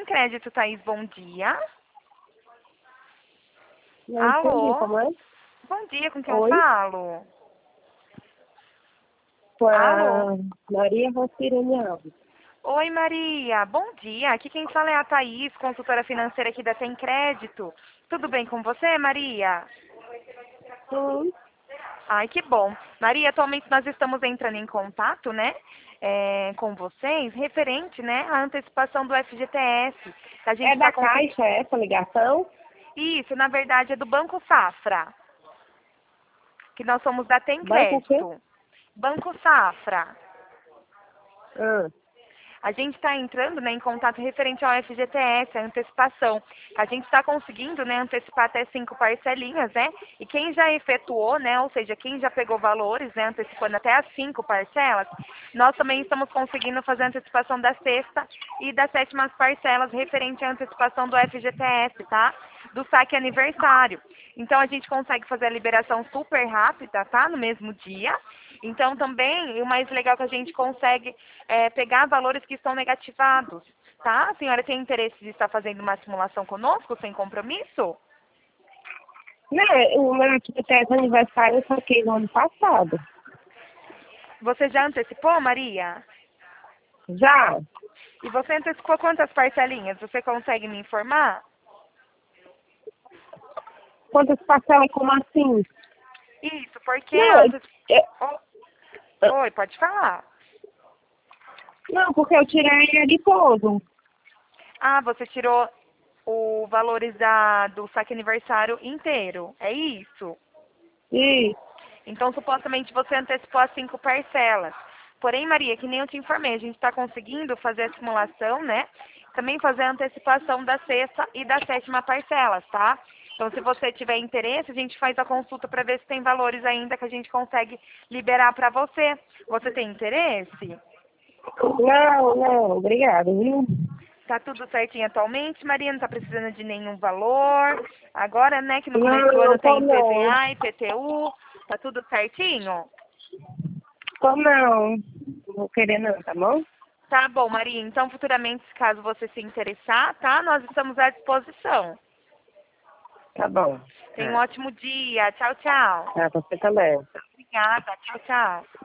Tem Crédito, Thaís, bom dia. Não entendi, Alô? como é? Bom dia, com quem eu Oi, falo? com Alô? a Maria Rocirene Alves. Oi, Maria. Bom dia. Aqui quem fala é a Thaís, consultora financeira aqui da Tem Crédito. Tudo bem com você, Maria? Sim, Ai, que bom. Maria, atualmente nós estamos entrando em contato, né, com vocês, referente, né, à antecipação do FGTS. Que a gente é está da conseguindo. Caixa essa ligação? Isso, na verdade, é do Banco Safra, que nós somos da Tem Banco o quê? Crédito. Banco Safra. Ah, A gente está entrando, né, em contato referente ao FGTS, a antecipação. A gente está conseguindo, né, antecipar até 5 parcelinhas, né? E quem já efetuou, né, ou seja, quem já pegou valores, né, antecipando até as 5 parcelas, nós também estamos conseguindo fazer a antecipação da sexta e das sétimas parcelas referente à antecipação do FGTS, tá? Do saque aniversário. Então a gente consegue fazer a liberação super rápida, tá? No mesmo dia. Então também, o mais legal é que a gente consegue pegar valores que estão negativados, tá? A senhora tem interesse de estar fazendo uma simulação conosco, sem compromisso? né, o meu FGTS aniversário eu saquei no ano passado. Você já antecipou, Maria? Já? E você antecipou quantas parcelinhas? Você consegue me informar? Quantas parcelas, como assim? Isso, porque Não, Oi, pode falar. não, porque eu tirei ele todo. Ah, você tirou os valores do saque aniversário inteiro, é isso? E, Então, supostamente, você antecipou as 5 parcelas. Porém, Maria, que nem eu te informei, a gente está conseguindo fazer a simulação, né? Também fazer a antecipação da sexta e da sétima parcelas, tá? Então, se você tiver interesse, a gente faz a consulta para ver se tem valores ainda que a gente consegue liberar para você. Você tem interesse? não, obrigada, viu? Tá tudo certinho atualmente, Maria? Não tá precisando de nenhum valor? Agora, né, que no começo do Não, ano tô tem não. IPVA, IPTU, tá tudo certinho? Tô não. Não vou querer não, tá bom? Tá bom, Maria. Então, futuramente, caso você se interessar, tá? Nós estamos à disposição. Tá bom. Tenha um ótimo dia. Tchau, tchau. Tá, você também. Obrigada. Tchau, tchau.